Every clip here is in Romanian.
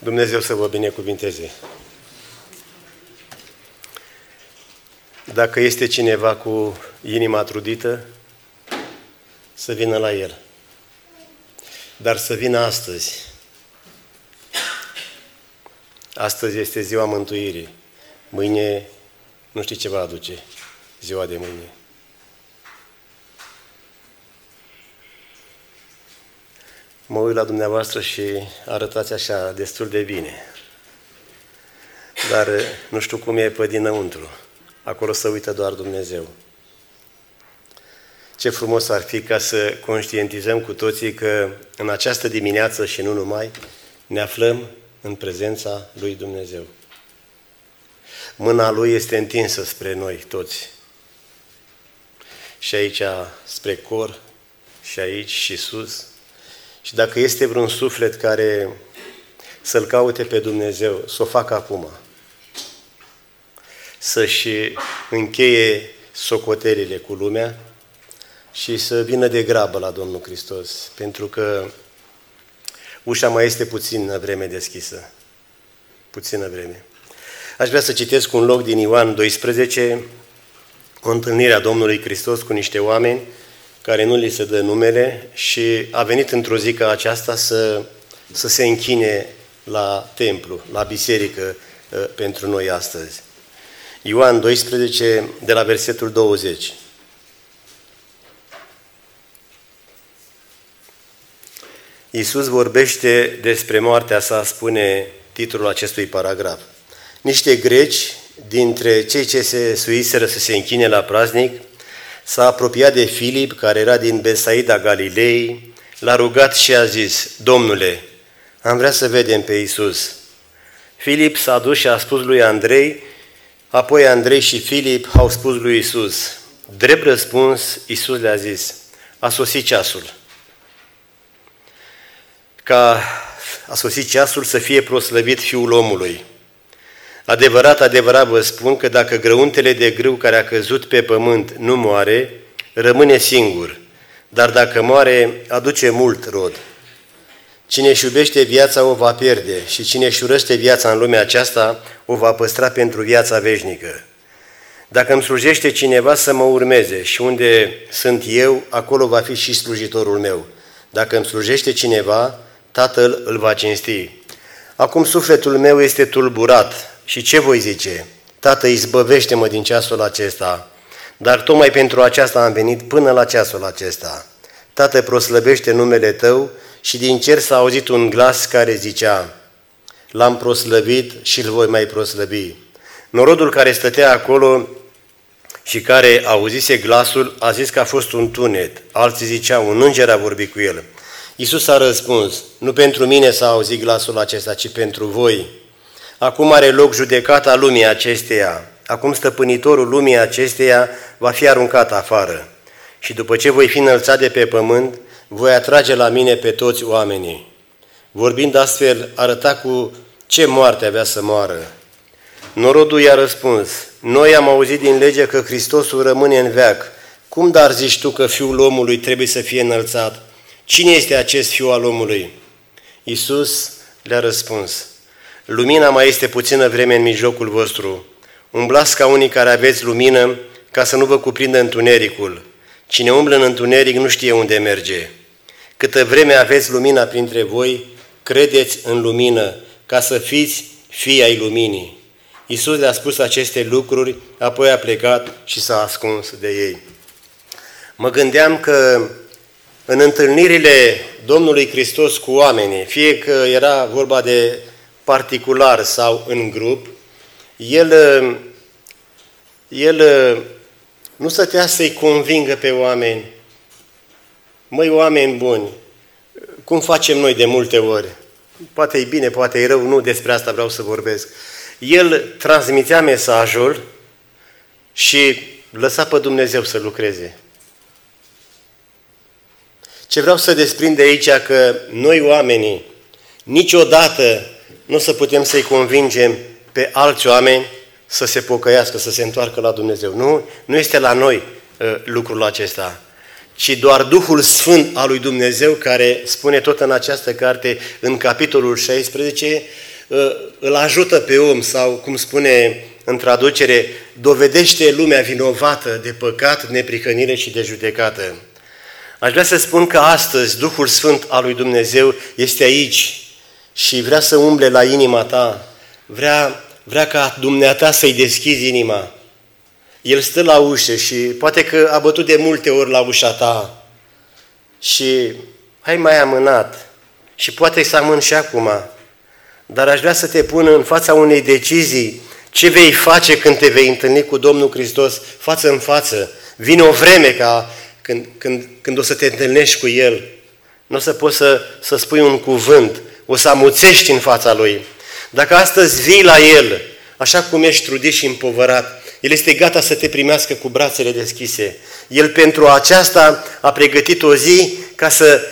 Dumnezeu să vă binecuvinteze. Dacă este cineva cu inima trudită, să vină la El. Dar să vină astăzi. Astăzi este ziua mântuirii. Mâine nu știu ce va aduce ziua de mâine. Mă uit la dumneavoastră și arătați așa destul de bine. Dar nu știu cum e pe dinăuntru. Acolo se uită doar Dumnezeu. Ce frumos ar fi ca să conștientizăm cu toții că în această dimineață și nu numai, ne aflăm în prezența lui Dumnezeu. Mâna Lui este întinsă spre noi toți. Și aici spre cor, și aici și sus. Și dacă este vreun suflet care să-L caute pe Dumnezeu, să o facă acum. Să-și încheie socotelile cu lumea și să vină de grabă la Domnul Hristos, pentru că ușa mai este puțină vreme deschisă. Puțină vreme. Aș vrea să citesc un loc din Ioan 12, o întâlnire a Domnului Hristos cu niște oameni care nu li se dă numele și a venit într-o zi ca aceasta să se închine la templu, la biserică pentru noi astăzi. Ioan 12, de la versetul 20. Iisus vorbește despre moartea sa, spune titlul acestui paragraf. Niște greci, dintre cei ce se suiseră să se închine la praznic, s-a apropiat de Filip, care era din Betsaida Galilei, l-a rugat și a zis: Domnule, am vrea să vedem pe Iisus. Filip s-a dus și a spus lui Andrei, apoi Andrei și Filip au spus lui Iisus. Drept răspuns, Iisus le-a zis: a sosit ceasul. A sosit ceasul să fie proslăvit Fiul omului. Adevărat, adevărat vă spun că dacă grăuntele de grâu care a căzut pe pământ nu moare, rămâne singur, dar dacă moare, aduce mult rod. Cine își iubește viața o va pierde și cine își urăște viața în lumea aceasta o va păstra pentru viața veșnică. Dacă îmi slujește cineva, să mă urmeze și unde sunt eu, acolo va fi și slujitorul meu. Dacă îmi slujește cineva, Tatăl îl va cinsti. Acum sufletul meu este tulburat. Și ce voi zice? Tată, izbăvește-mă din ceasul acesta. Dar tocmai pentru aceasta am venit până la ceasul acesta. Tată, proslăvește numele Tău. Și din cer s-a auzit un glas care zicea: L-am proslăvit și îl voi mai proslăvi. Norodul care stătea acolo și care auzise glasul a zis că a fost un tunet. Alții ziceau: un înger a vorbit cu el. Iisus a răspuns: nu pentru mine s-a auzit glasul acesta, ci pentru voi. Acum are loc judecata lumii acesteia. Acum stăpânitorul lumii acesteia va fi aruncat afară. Și după ce voi fi înălțat de pe pământ, voi atrage la mine pe toți oamenii. Vorbind astfel, arăta cu ce moarte avea să moară. Norodul i-a răspuns: noi am auzit din lege că Hristosul rămâne în veac. Cum dar zici tu că Fiul omului trebuie să fie înălțat? Cine este acest Fiu al omului? Iisus le-a răspuns: lumina mai este puțină vreme în mijlocul vostru. Umblați ca unii care aveți lumină, ca să nu vă cuprindă întunericul. Cine umblă în întuneric nu știe unde merge. Câtă vreme aveți lumina printre voi, credeți în lumină, ca să fiți fii ai luminii. Iisus le-a spus aceste lucruri, apoi a plecat și s-a ascuns de ei. Mă gândeam că în întâlnirile Domnului Hristos cu oamenii, fie că era vorba de particular sau în grup, El nu stătea să-i convingă pe oameni: măi, oameni buni, cum facem noi de multe ori? Poate e bine, poate e rău, nu despre asta vreau să vorbesc. El transmitea mesajul și lăsa pe Dumnezeu să lucreze. Ce vreau să desprind de aici, că noi oamenii niciodată nu o să putem să-i convingem pe alți oameni să se pocăiască, să se întoarcă la Dumnezeu. Nu este la noi lucrul acesta, ci doar Duhul Sfânt al lui Dumnezeu, care spune tot în această carte, în capitolul 16, îl ajută pe om sau, cum spune în traducere, dovedește lumea vinovată de păcat, neprihănire și de judecată. Aș vrea să spun că astăzi Duhul Sfânt al lui Dumnezeu este aici și vrea să umble la inima ta, vrea ca dumneata să-i deschizi inima. El stă la ușă și poate că a bătut de multe ori la ușa ta și ai mai amânat și poate să amân și acum, dar aș vrea să te pun în fața unei decizii. Ce vei face când te vei întâlni cu Domnul Hristos față în față? Vine o vreme ca când o să te întâlnești cu El, nu o să poți să spui un cuvânt, o să amuțești în fața Lui. Dacă astăzi vii la El, așa cum ești trudit și împovărat, El este gata să te primească cu brațele deschise. El pentru aceasta a pregătit o zi ca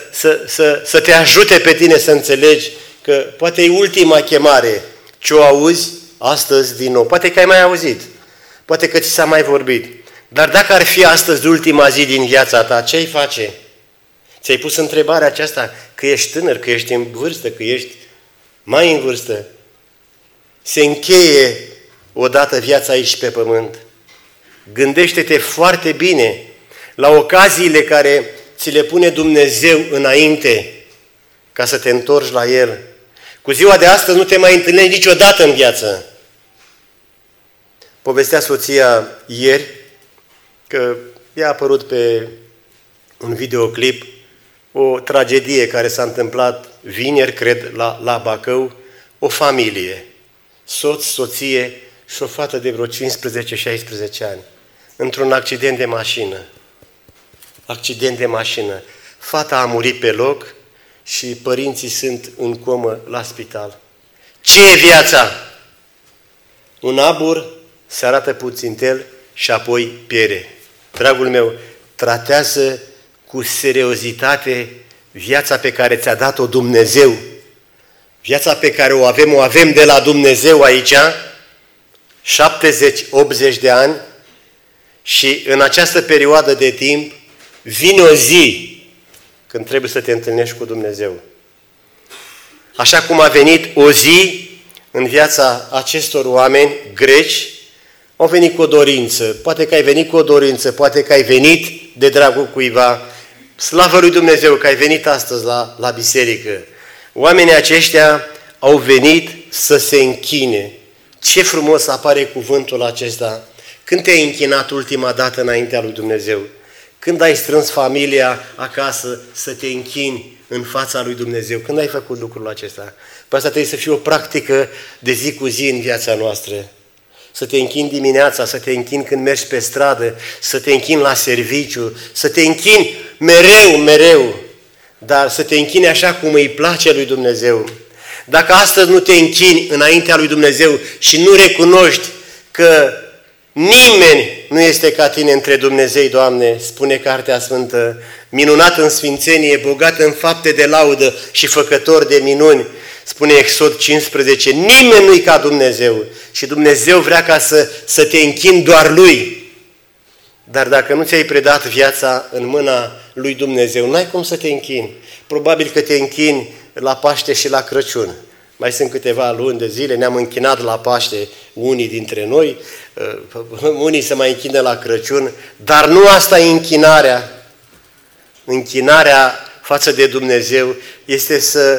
să te ajute pe tine să înțelegi că poate e ultima chemare. Ce o auzi astăzi din nou. Poate că ai mai auzit, poate că ți s-a mai vorbit. Dar dacă ar fi astăzi ultima zi din viața ta, ce ai face? Ți-ai pus întrebarea aceasta că ești tânăr, că ești în vârstă, că ești mai în vârstă? Se încheie odată viața aici pe pământ. Gândește-te foarte bine la ocaziile care ți le pune Dumnezeu înainte ca să te întorci la El. Cu ziua de astăzi nu te mai întâlnești niciodată în viață. Povestea soția ieri că i-a apărut pe un videoclip o tragedie care s-a întâmplat vineri, cred, la Bacău, o familie, soț, soție și o fată de vreo 15-16 ani, într-un accident de mașină. Accident de mașină. Fata a murit pe loc și părinții sunt în comă la spital. Ce e viața? Un abur, se arată puțintel și apoi piere. Dragul meu, tratează cu seriozitate viața pe care ți-a dat-o Dumnezeu. Viața pe care o avem de la Dumnezeu aici, 70-80 de ani, și în această perioadă de timp vine o zi când trebuie să te întâlnești cu Dumnezeu. Așa cum a venit o zi în viața acestor oameni greci, au venit cu o dorință. Poate că ai venit cu o dorință, poate că ai venit de dragul cuiva. Slavă lui Dumnezeu că ai venit astăzi la biserică. Oamenii aceștia au venit să se închine. Ce frumos apare cuvântul acesta. Când te-ai închinat ultima dată înaintea lui Dumnezeu? Când ai strâns familia acasă să te închini în fața lui Dumnezeu? Când ai făcut lucrul acesta? Păi asta trebuie să fie o practică de zi cu zi în viața noastră. Să te închini dimineața, să te închini când mergi pe stradă, să te închini la serviciu, să te închini mereu, dar să te închini așa cum îi place lui Dumnezeu. Dacă astăzi nu te închini înaintea lui Dumnezeu și nu recunoști că nimeni nu este ca tine între Dumnezei, Doamne, spune Cartea Sfântă, minunat în sfințenie, bogat în fapte de laudă și făcător de minuni, spune Exod 15, nimeni nu-i ca Dumnezeu și Dumnezeu vrea ca să te închini doar Lui. Dar dacă nu ți-ai predat viața în mâna lui Dumnezeu, n-ai cum să te închini. Probabil că te închini la Paște și la Crăciun. Mai sunt câteva luni de zile, ne-am închinat la Paște unii dintre noi, unii se mai închină la Crăciun, dar nu asta e închinarea. Închinarea față de Dumnezeu este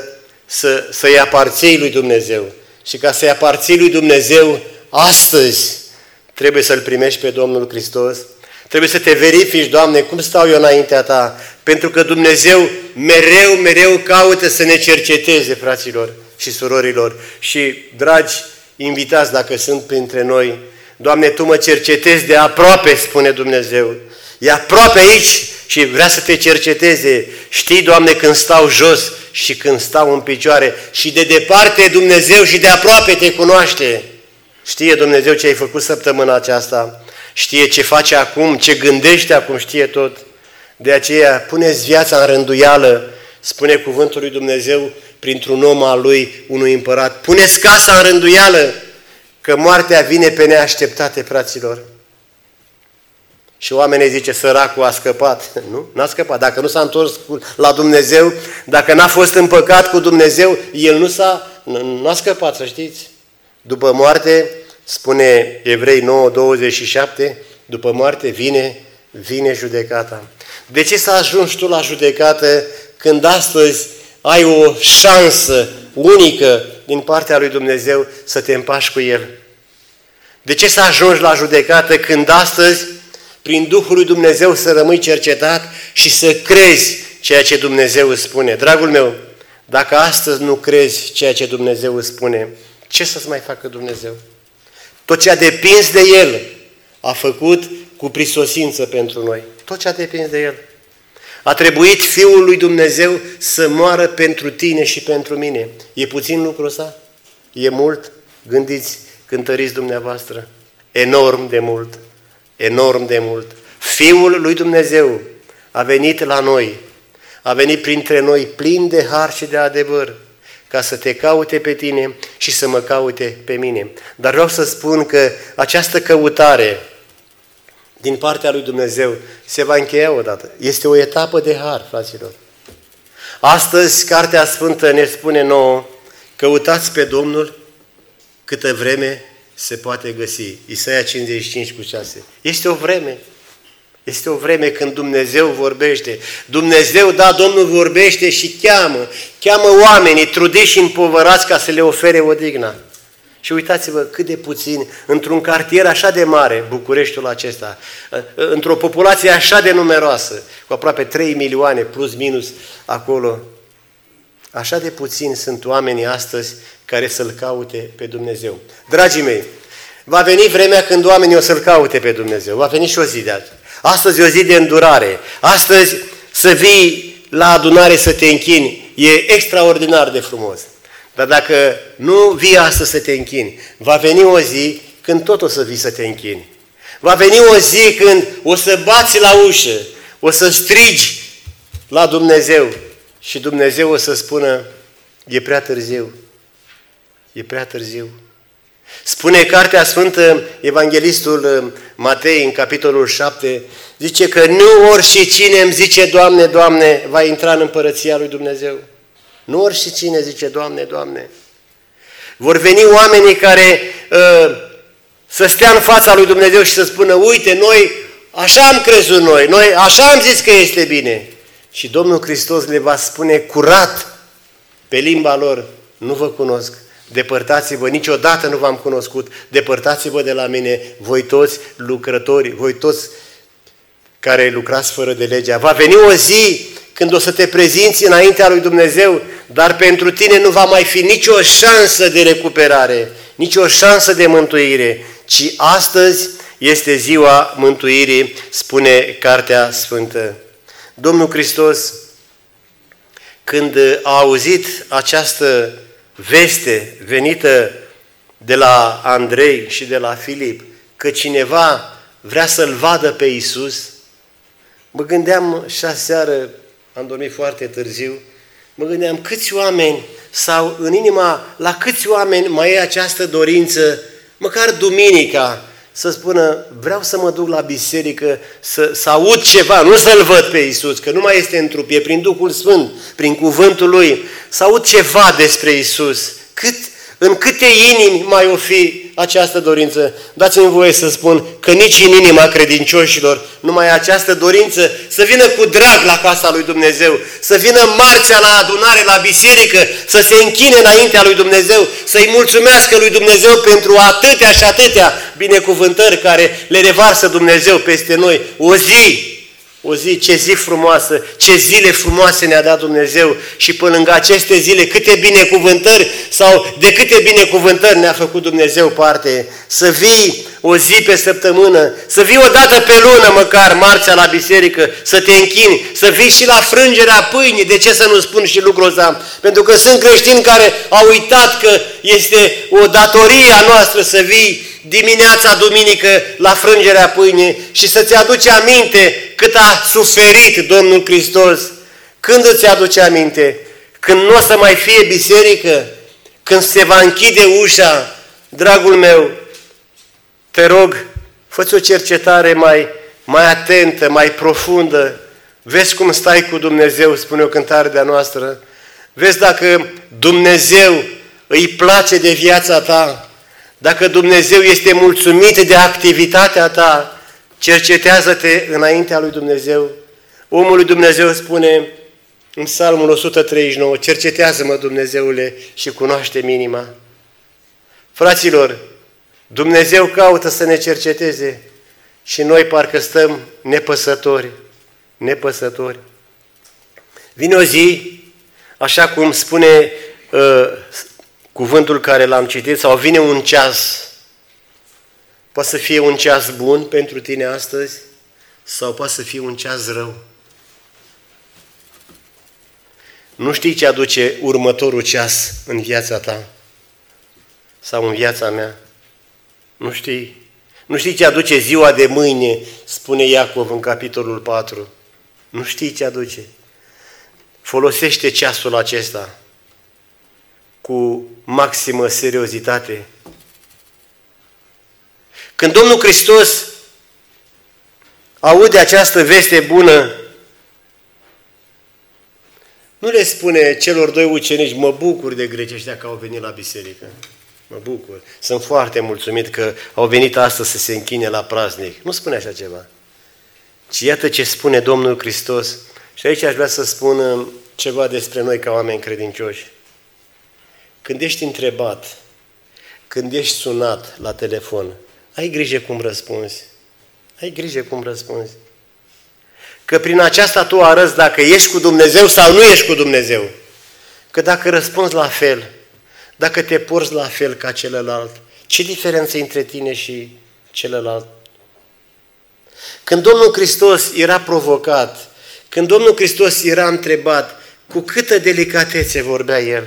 să-i aparții lui Dumnezeu. Și ca să-i aparții lui Dumnezeu, astăzi trebuie să-L primești pe Domnul Hristos. Trebuie să te verifici, Doamne, cum stau eu înaintea Ta. Pentru că Dumnezeu mereu caută să ne cerceteze, fraților și surorilor. Și, dragi invitați, dacă sunt printre noi, Doamne, Tu mă cercetezi de aproape, spune Dumnezeu. E aproape aici și vrea să te cerceteze. Știi, Doamne, când stau jos și când stau în picioare. Și de departe Dumnezeu și de aproape te cunoaște. Știe Dumnezeu ce ai făcut săptămâna aceasta. Știe ce face acum, ce gândește acum, știe tot. De aceea, puneți viața în rânduială, spune cuvântul lui Dumnezeu printr-un om al lui, unui împărat. Puneți casa în rânduială, că moartea vine pe neașteptate, fraților. Și oamenii zice, săracul a scăpat. Nu? N-a scăpat. Dacă nu s-a întors la Dumnezeu, dacă n-a fost în păcat cu Dumnezeu, el nu a scăpat, să știți. După moarte, spune Evrei 9:27, după moarte vine judecata. De ce să ajungi tu la judecată când astăzi ai o șansă unică din partea lui Dumnezeu să te împași cu El? De ce să ajungi la judecată când astăzi, prin Duhul lui Dumnezeu, să rămâi cercetat și să crezi ceea ce Dumnezeu îți spune? Dragul meu, dacă astăzi nu crezi ceea ce Dumnezeu îți spune, ce să-ți mai facă Dumnezeu? Tot ce a depins de El a făcut cu prisosință pentru noi. Tot ce a depins de El. A trebuit Fiul lui Dumnezeu să moară pentru tine și pentru mine. E puțin lucrul ăsta? E mult? Gândiți, cântăriți dumneavoastră. Enorm de mult. Enorm de mult. Fiul lui Dumnezeu a venit la noi. A venit printre noi plin de har și de adevăr, ca să te caute pe tine și să mă caute pe mine. Dar vreau să spun că această căutare din partea lui Dumnezeu se va încheia odată. Este o etapă de har, fraților. Astăzi, Cartea Sfântă ne spune nouă, căutați pe Domnul câtă vreme se poate găsi. Isaia 55:6. Este o vreme. Este o vreme când Dumnezeu vorbește. Dumnezeu, da, Domnul vorbește și cheamă oamenii trudiți și împovărați ca să le ofere odihna. Și uitați-vă cât de puțin, într-un cartier așa de mare, Bucureștiul acesta, într-o populație așa de numeroasă, cu aproape 3 milioane plus minus acolo, așa de puțini sunt oamenii astăzi care să-L caute pe Dumnezeu. Dragii mei, va veni vremea când oamenii o să-L caute pe Dumnezeu. Va veni și o zi de azi. Astăzi e o zi de îndurare. Astăzi să vii la adunare să te închini e extraordinar de frumos. Dar dacă nu vii astăzi să te închini, va veni o zi când tot o să vii să te închini. Va veni o zi când o să bați la ușă, o să strigi la Dumnezeu și Dumnezeu o să spună, e prea târziu, e prea târziu. Spune Cartea Sfântă, Evanghelistul Matei, în capitolul 7, zice că nu oricine îmi zice, Doamne, Doamne, va intra în împărăția lui Dumnezeu. Nu oricine zice, Doamne, Doamne. Vor veni oamenii care să stea în fața lui Dumnezeu și să spună, uite, noi așa am crezut noi așa am zis că este bine. Și Domnul Hristos le va spune curat pe limba lor, nu vă cunosc. Depărtați-vă, niciodată nu v-am cunoscut, depărtați-vă de la mine, voi toți lucrători, voi toți care lucrați fără de legea. Va veni o zi când o să te prezinți înaintea lui Dumnezeu, dar pentru tine nu va mai fi nicio șansă de recuperare, nicio șansă de mântuire, ci astăzi este ziua mântuirii, spune Cartea Sfântă. Domnul Hristos, când a auzit această veste venită de la Andrei și de la Filip, că cineva vrea să-L vadă pe Iisus, mă gândeam și aseară, am dormit foarte târziu, mă gândeam câți oameni sau în inima, la câți oameni mai e această dorință, măcar duminica, să spună, vreau să mă duc la biserică, să aud ceva, nu să-L văd pe Iisus, că nu mai este în trup, e prin Duhul Sfânt, prin cuvântul Lui, să aud ceva despre Iisus. În câte inimi mai o fi această dorință? Dați-mi voie să spun că nici în inima credincioșilor nu mai e această dorință să vină cu drag la casa lui Dumnezeu, să vină marțea la adunare, la biserică, să se închine înaintea lui Dumnezeu, să-i mulțumească lui Dumnezeu pentru atâtea și atâtea binecuvântări care le revarsă Dumnezeu peste noi. O zi, ce zi frumoasă, ce zile frumoase ne-a dat Dumnezeu și până lângă aceste zile câte binecuvântări sau de câte binecuvântări ne-a făcut Dumnezeu parte. Să vii o zi pe săptămână, să vii o dată pe lună măcar, marțea la biserică, să te închini, să vii și la frângerea pâinii. De ce să nu spun și lucrul ăsta? Pentru că sunt creștini care au uitat că este o datorie a noastră să vii dimineața, duminică, la frângerea pâinii și să-ți aduci aminte cât a suferit Domnul Hristos. Când îți aduce aminte? Când nu o să mai fie biserică? Când se va închide ușa? Dragul meu, te rog, fă-ți o cercetare mai atentă, mai profundă. Vezi cum stai cu Dumnezeu, spune o cântare de-a noastră. Vezi dacă Dumnezeu îi place de viața ta, dacă Dumnezeu este mulțumit de activitatea ta, cercetează-te înaintea lui Dumnezeu. Omul lui Dumnezeu spune în Psalmul 139, cercetează-mă, Dumnezeule, și cunoaște-mi inima. Fraților, Dumnezeu caută să ne cerceteze și noi parcă stăm nepăsători. Vine o zi, așa cum spune cuvântul care l-am citit, sau vine un ceas. Poate să fie un ceas bun pentru tine astăzi sau poate să fie un ceas rău. Nu știi ce aduce următorul ceas în viața ta sau în viața mea. Nu știi. Nu știi ce aduce ziua de mâine, spune Iacov în capitolul 4. Nu știi ce aduce. Folosește ceasul acesta cu maximă seriozitate. Când Domnul Hristos aude această veste bună, nu le spune celor doi ucenici, mă bucur de grecii ăștia că au venit la biserică. Mă bucur. Sunt foarte mulțumit că au venit astăzi să se închine la praznic. Nu spune așa ceva. Ci iată ce spune Domnul Hristos. Și aici aș vrea să spun ceva despre noi ca oameni credincioși. Când ești întrebat, când ești sunat la telefon, ai grijă cum răspunzi. Ai grijă cum răspunzi. Că prin aceasta tu arăți dacă ești cu Dumnezeu sau nu ești cu Dumnezeu. Că dacă răspunzi la fel, dacă te porți la fel ca celălalt, ce diferență între tine și celălalt? Când Domnul Hristos era provocat, când Domnul Hristos era întrebat, cu câtă delicatețe vorbea El.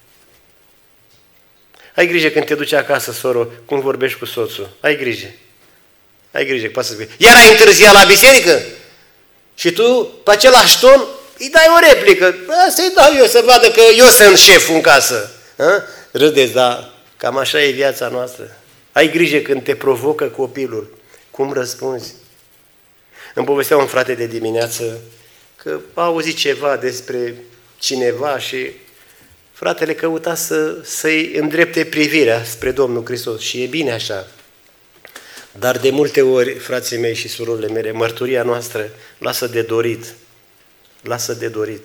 Ai grijă când te duci acasă, soro, cum vorbești cu soțul. Ai grijă. Ai grijă, poate să spui. Iar ai întârziat la biserică? Și tu, pe același ton, îi dai o replică. Să-i dau eu să vadă că eu sunt șeful în casă. Râdeți, dar cam așa e viața noastră. Ai grijă când te provocă copilul. Cum răspunzi? Îmi povestea un frate de dimineață că a auzit ceva despre cineva și fratele căuta să-i îndrepte privirea spre Domnul Hristos. Și e bine așa. Dar de multe ori, frații mei și surorile mele, mărturia noastră lasă de dorit. Lasă de dorit.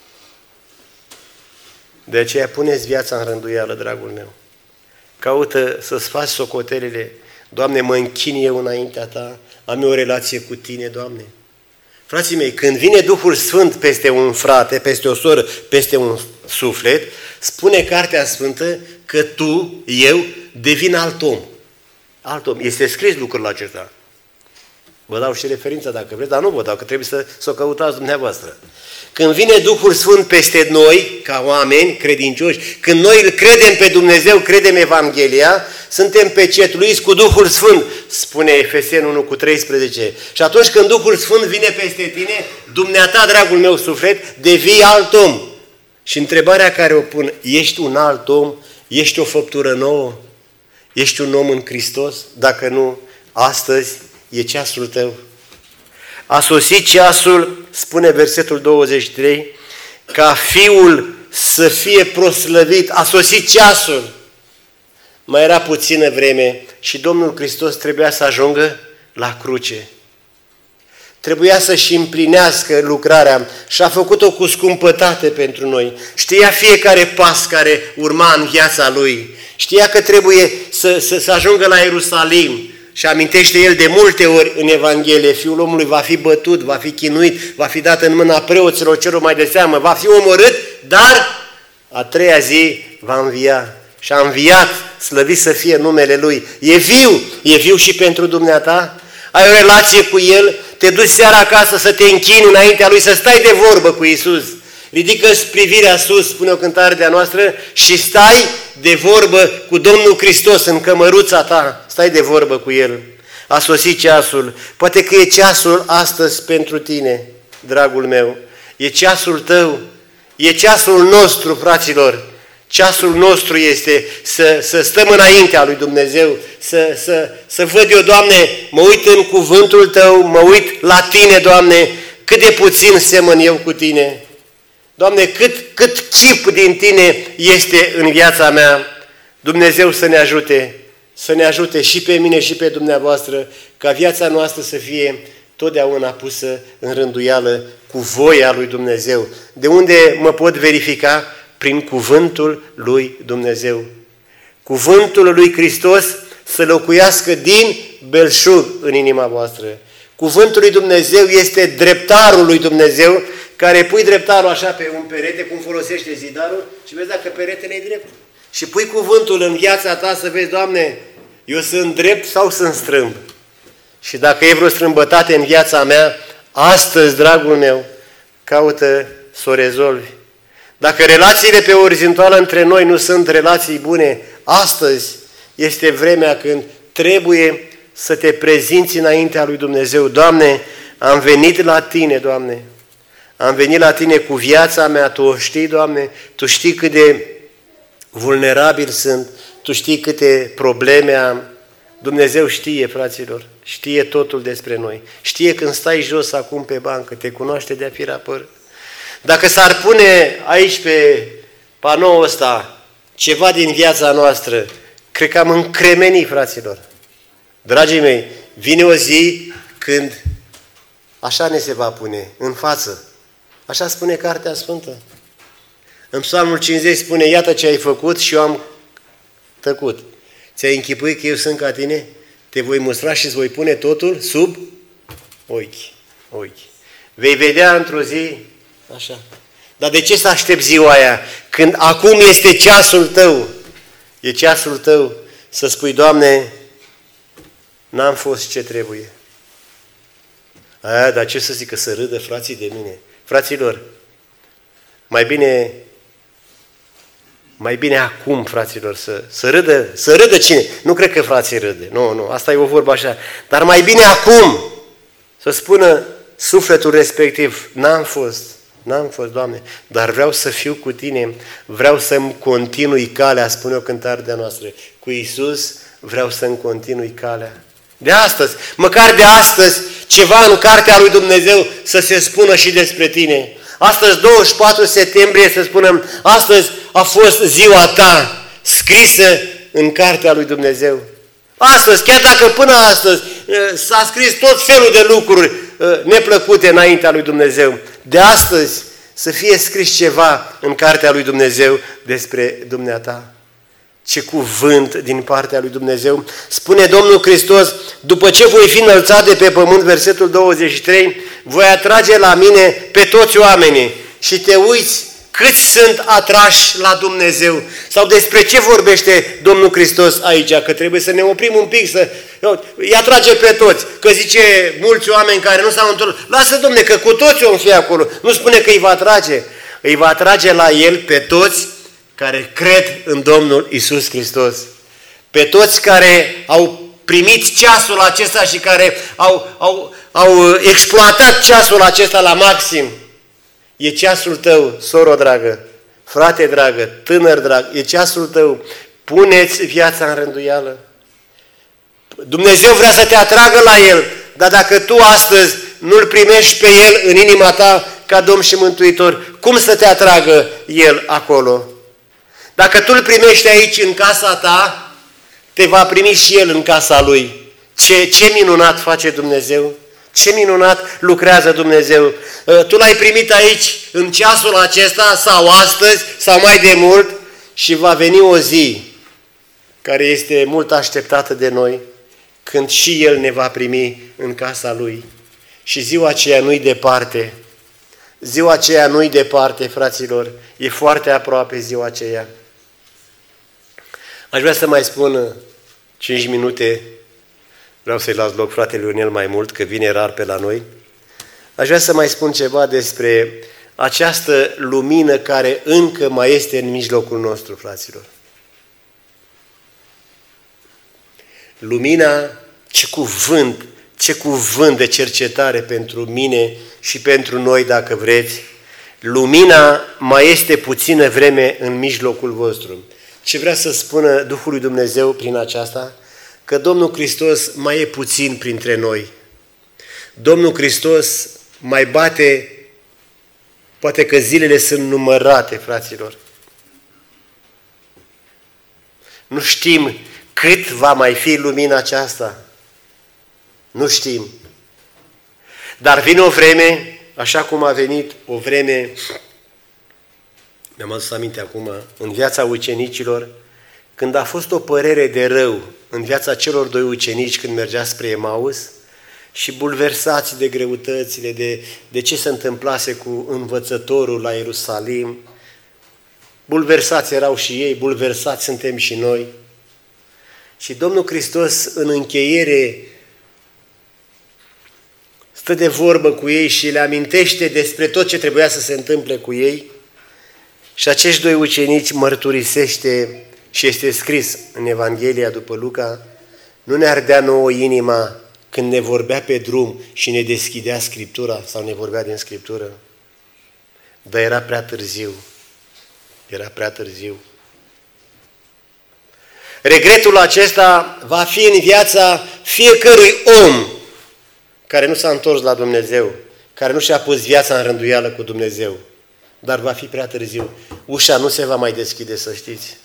De aceea puneți viața în rânduială, dragul meu. Caută să-ți faci socotelele. Doamne, mă închin eu înaintea Ta, am eu o relație cu Tine, Doamne. Frații mei, când vine Duhul Sfânt peste un frate, peste o soră, peste un suflet, spune Cartea Sfântă că tu, eu, devin alt om. Alt om. Este scris lucrul acesta. Vă dau și referința dacă vreți, dar nu vă dau, că trebuie să o căutați dumneavoastră. Când vine Duhul Sfânt peste noi, ca oameni credincioși, când noi îl credem pe Dumnezeu, credem Evanghelia, suntem pecetluiți cu Duhul Sfânt, spune Efeseni 1:13. Și atunci când Duhul Sfânt vine peste tine, dumneata, dragul meu suflet, devii alt om. Și întrebarea care o pun, ești un alt om? Ești o făptură nouă? Ești un om în Hristos? Dacă nu, astăzi e ceasul tău. A sosit ceasul, spune versetul 23, ca Fiul să fie proslăvit. A sosit ceasul. Mai era puțină vreme și Domnul Hristos trebuia să ajungă la cruce. Trebuia să-și împlinească lucrarea și a făcut-o cu scumpătate pentru noi. Știa fiecare pas care urma în viața Lui. Știa că trebuie să ajungă la Ierusalim. Și amintește el de multe ori în Evanghelie, Fiul omului va fi bătut, va fi chinuit, va fi dat în mâna preoților celor mai de seamă, va fi omorât, dar a treia zi va învia. Și a înviat, slăvit să fie numele Lui. E viu și pentru dumneata. Ai o relație cu El, te duci seara acasă să te închini înaintea Lui, să stai de vorbă cu Iisus. Ridică-ți privirea sus, spune o cântare de-a noastră, și stai de vorbă cu Domnul Hristos în cămăruța ta. Stai de vorbă cu El. A sosit ceasul. Poate că e ceasul astăzi pentru tine, dragul meu. E ceasul tău. E ceasul nostru, fraților. Ceasul nostru este să stăm înaintea lui Dumnezeu, să văd eu, Doamne, mă uit în cuvântul Tău, mă uit la Tine, Doamne, cât de puțin semăn eu cu Tine. Doamne, cât chip din Tine este în viața mea. Dumnezeu să ne ajute și pe mine și pe dumneavoastră, ca viața noastră să fie totdeauna pusă în rânduială cu voia lui Dumnezeu. De unde mă pot verifica? Prin cuvântul lui Dumnezeu. Cuvântul lui Hristos să locuiască din belșug în inima voastră. Cuvântul lui Dumnezeu este dreptarul lui Dumnezeu, care pui dreptarul așa pe un perete, cum folosește zidarul, și vezi dacă peretele e drept. Și pui cuvântul în viața ta să vezi, Doamne, eu sunt drept sau sunt strâmb? Și dacă e vreo strâmbătate în viața mea, astăzi, dragul meu, caută să o rezolvi. Dacă relațiile pe orizontală între noi nu sunt relații bune, astăzi este vremea când trebuie să te prezinți înaintea lui Dumnezeu. Doamne, am venit la Tine, Doamne. Am venit la Tine cu viața mea, Tu o știi, Doamne, Tu știi cât de vulnerabil sunt, Tu știi câte probleme am. Dumnezeu știe, fraților, știe totul despre noi. Știe când stai jos acum pe bancă, te cunoaște de-a firapăr. Dacă s-ar pune aici pe panoul ăsta ceva din viața noastră, cred că am încremenit, fraților. Dragii mei, vine o zi când așa ne se va pune în față. Așa spune Cartea Sfântă. În Psalmul 50 spune, iată ce ai făcut și eu am tăcut. Ți-ai închipuit că eu sunt ca tine? Te voi mustra și îți voi pune totul sub ochi. Vei vedea într-o zi așa. Dar de ce să aștept ziua aia? Când acum este ceasul tău. E ceasul tău să spui, Doamne, n-am fost ce trebuie. Dar ce să zic, că să râdă frații de mine? Fraților, mai bine acum, fraților, să râdă cine? Nu cred că frații râde, nu, asta e o vorbă așa. Dar mai bine acum să spună sufletul respectiv, n-am fost, Doamne, dar vreau să fiu cu Tine, vreau să-mi continui calea, spune o cântare de-a noastră. Cu Iisus vreau să-mi continui calea. De astăzi, măcar de astăzi, ceva în Cartea lui Dumnezeu să se spună și despre tine. Astăzi, 24 septembrie, să spunem, astăzi a fost ziua ta scrisă în Cartea lui Dumnezeu. Astăzi, chiar dacă până astăzi s-a scris tot felul de lucruri neplăcute înaintea lui Dumnezeu, de astăzi să fie scris ceva în Cartea lui Dumnezeu despre dumneata. Ce cuvânt din partea lui Dumnezeu! Spune Domnul Hristos, după ce voi fi înălțat de pe pământ, versetul 23, voi atrage la mine pe toți oamenii. Și te uiți câți sunt atrași la Dumnezeu. Sau despre ce vorbește Domnul Hristos aici? Că trebuie să ne oprim un pic, îi atrage pe toți. Că zice mulți oameni care nu s-au întors. Lasă, Dom'le, că cu toți vom fi acolo. Nu spune că îi va atrage. Îi va atrage la El pe toți care cred în Domnul Iisus Hristos. Pe toți care au primit ceasul acesta și care au exploatat ceasul acesta la maxim. E ceasul tău, soro dragă, frate dragă, tânăr drag, e ceasul tău. Puneți viața în rânduială. Dumnezeu vrea să te atragă la El, dar dacă tu astăzi nu-L primești pe El în inima ta ca Domn și Mântuitor, cum să te atragă El acolo? Dacă tu îl primești aici în casa ta, te va primi și El în casa Lui. Ce minunat face Dumnezeu! Ce minunat lucrează Dumnezeu! Tu l-ai primit aici în ceasul acesta sau astăzi sau mai de mult și va veni o zi care este mult așteptată de noi, când și El ne va primi în casa Lui. Și ziua aceea nu-i departe. Ziua aceea nu-i departe, fraților. E foarte aproape ziua aceea. Aș vrea să mai spun 5 minute, vreau să-i las loc fratele Ionel mai mult, că vine rar pe la noi. Aș vrea să mai spun ceva despre această lumină care încă mai este în mijlocul nostru, fraților. Lumina, ce cuvânt de cercetare pentru mine și pentru noi, dacă vreți. Lumina mai este puțină vreme în mijlocul vostru. Ce vrea să spună Duhul lui Dumnezeu prin aceasta? Că Domnul Hristos mai e puțin printre noi. Domnul Hristos mai bate Poate că zilele sunt numărate, fraților. Nu știm cât va mai fi lumina aceasta. Nu știm. Dar vine o vreme, așa cum a venit o vreme, mi-am adus aminte acum, în viața ucenicilor, când a fost o părere de rău în viața celor doi ucenici când mergea spre Emaus și bulversați de greutățile, de ce se întâmplase cu învățătorul la Ierusalim, bulversați erau și ei, bulversați suntem și noi. Și Domnul Hristos în încheiere stă de vorbă cu ei și le amintește despre tot ce trebuia să se întâmple cu ei și acești doi ucenici mărturisește și este scris în Evanghelia după Luca, nu ne ardea nouă inima când ne vorbea pe drum și ne deschidea Scriptura sau ne vorbea din Scriptură, dar era prea târziu. Era prea târziu. Regretul acesta va fi în viața fiecărui om care nu s-a întors la Dumnezeu, care nu și-a pus viața în rânduială cu Dumnezeu. Dar va fi prea târziu. Ușa nu se va mai deschide, să știți.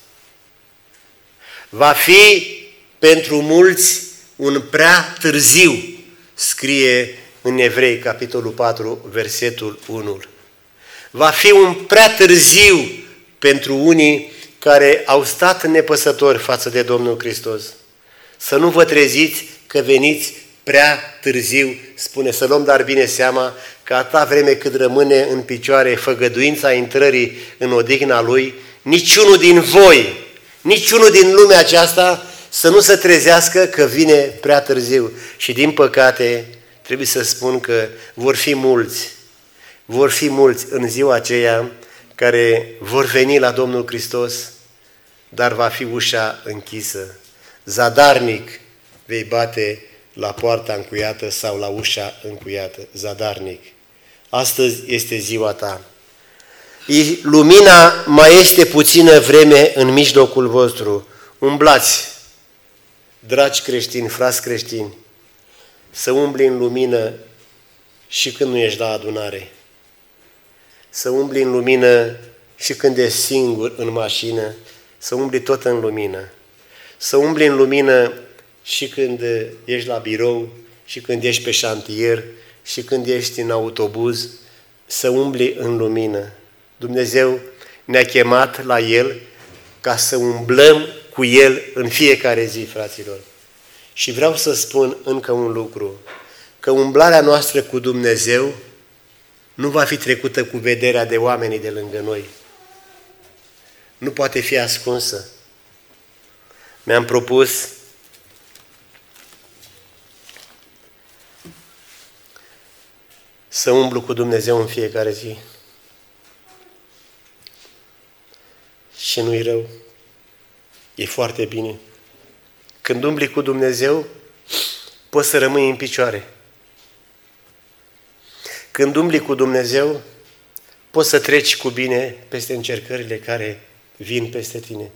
Va fi pentru mulți un prea târziu, scrie în Evrei, capitolul 4, versetul 1. Va fi un prea târziu pentru unii care au stat nepăsători față de Domnul Hristos. Să nu vă treziți că veniți prea târziu, spune, să luăm dar bine seama că atâta vreme cât rămâne în picioare făgăduința intrării în odihna Lui, niciunul din voi, niciunul din lumea aceasta să nu se trezească că vine prea târziu. Și din păcate trebuie să spun că vor fi mulți în ziua aceea care vor veni la Domnul Hristos, dar va fi ușa închisă. Zadarnic vei bate la poarta încuiată sau la ușa încuiată. Zadarnic. Astăzi este ziua ta. Lumina mai este puțină vreme în mijlocul vostru. Umblați, dragi creștini, frați creștini, să umbli în lumină și când nu ești la adunare. Să umbli în lumină și când ești singur în mașină, să umbli tot în lumină. Să umbli în lumină și când ești la birou, și când ești pe șantier, și când ești în autobuz, să umbli în lumină. Dumnezeu ne-a chemat la El ca să umblăm cu El în fiecare zi, fraților. Și vreau să spun încă un lucru, că umblarea noastră cu Dumnezeu nu va fi trecută cu vederea de oamenii de lângă noi. Nu poate fi ascunsă. Mi-am propus să umblu cu Dumnezeu în fiecare zi. Și nu-i rău. E foarte bine. Când umbli cu Dumnezeu, poți să rămâi în picioare. Când umbli cu Dumnezeu, poți să treci cu bine peste încercările care vin peste tine.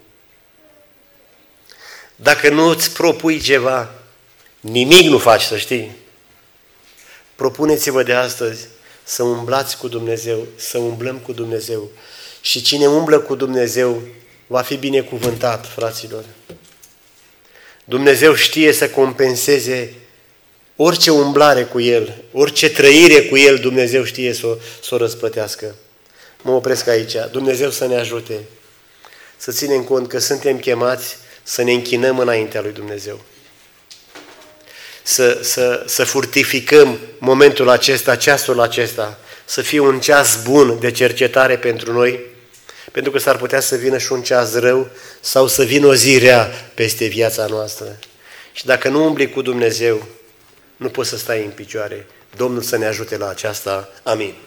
Dacă nu îți propui ceva, nimic nu faci, să știi. Propuneți-vă de astăzi să umblați cu Dumnezeu, să umblăm cu Dumnezeu. Și cine umblă cu Dumnezeu va fi binecuvântat, fraților. Dumnezeu știe să compenseze orice umblare cu El, orice trăire cu El, Dumnezeu știe să o răsplătească. Mă opresc aici. Dumnezeu să ne ajute să ținem cont că suntem chemați să ne închinăm înaintea lui Dumnezeu. Să furtificăm momentul acesta, ceasul acesta, să fie un ceas bun de cercetare pentru noi, pentru că s-ar putea să vină și un ceas rău sau să vină o zi rea peste viața noastră. Și dacă nu umbli cu Dumnezeu, nu poți să stai în picioare. Domnul să ne ajute la aceasta. Amin.